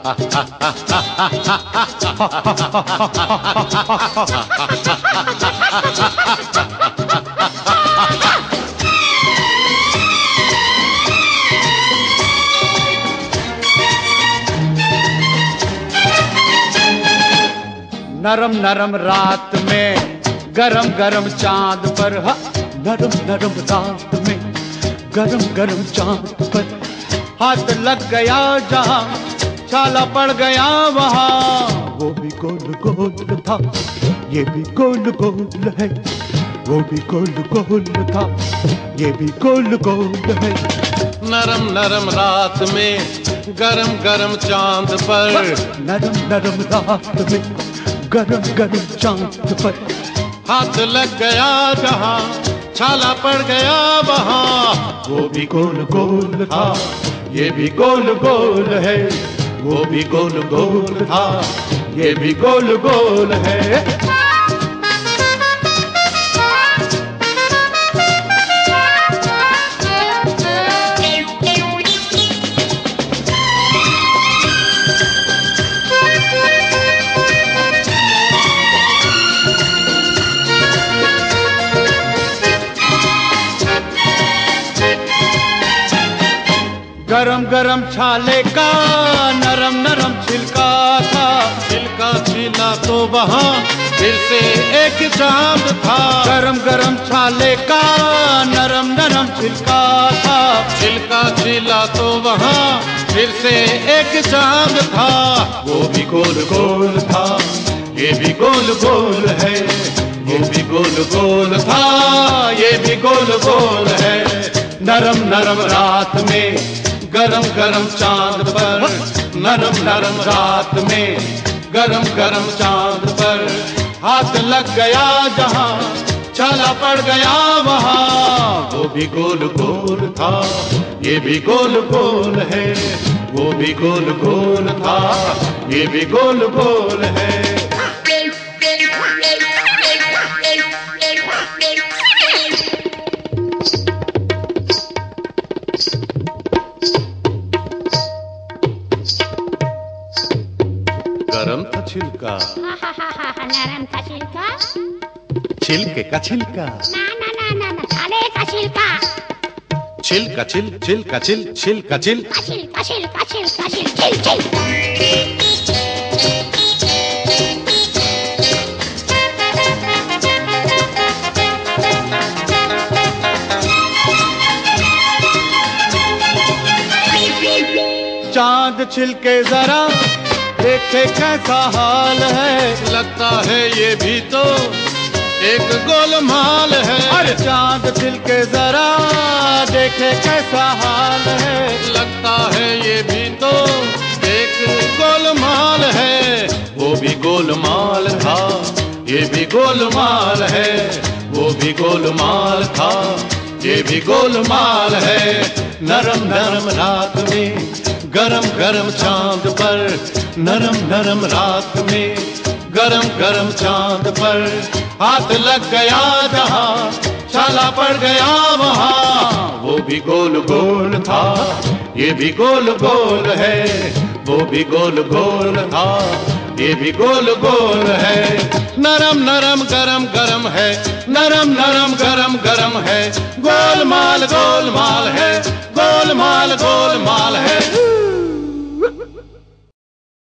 नरम नरम रात में गरम गरम चांद पर, नरम नरम रात में गरम गरम चांद पर हाथ लग गया जहां, छाला पड़ गया वहां। वो भी गोल गोल था, ये भी गोल गोल है, वो भी गोल गोल था, ये भी गोल गोल है। नरम नरम रात में गरम गरम चांद पर, नरम नरम रात में गरम गरम चांद पर हाथ लग गया जहां, छाला पड़ गया वहां। वो भी गोल गोल था, ये भी गोल गोल है, वो भी गोल गोल था, ये भी गोल गोल है। गरम गरम छाले का नरम नरम छिलका था, छिलका छिला तो वहां फिर से एक चांद था। गरम गरम छाले का नरम नरम छिलका था, छिलका छिला तो वहां फिर से एक चांद था। वो भी गोल गोल था, ये भी गोल गोल है, वो भी गोल गोल था, ये भी गोल गोल है। नरम नरम रात में गरम गरम चांद पर, नरम नरम रात में गरम गरम चांद पर हाथ लग गया जहां, छाला पड़ गया वहां। वो भी गोल गोल था, ये भी गोल गोल है, वो भी गोल गोल था, ये भी गोल गोल है। गरम था छिलका, नरम था छिलका, छिलके का छिलका, ना ना ना ना ना छाले का छिलका, छिलका छिल छिलका छिल छिलका छिल, छिलका छिलका छिलका छिल छिल छिल। चांद छिलके जरा देखे कैसा हाल है, लगता है ये भी तो एक गोलमाल है। अरे चांद छिलके जरा देखे कैसा हाल है, लगता है ये भी तो एक गोलमाल है। वो भी गोलमाल था, ये भी गोलमाल है, वो भी गोलमाल था, ये भी गोलमाल है। नरम नरम रात में गरम गरम चांद पर, नरम नरम रात में गरम गरम चांद पर हाथ लग गया जहां, छाला पड़ गया वहां। वो भी गोल गोल था, ये भी गोल गोल है, वो भी गोल गोल था, ये भी गोल गोल है। नरम नरम गरम गरम है, नरम नरम गरम गरम है, गोलमाल गोलमाल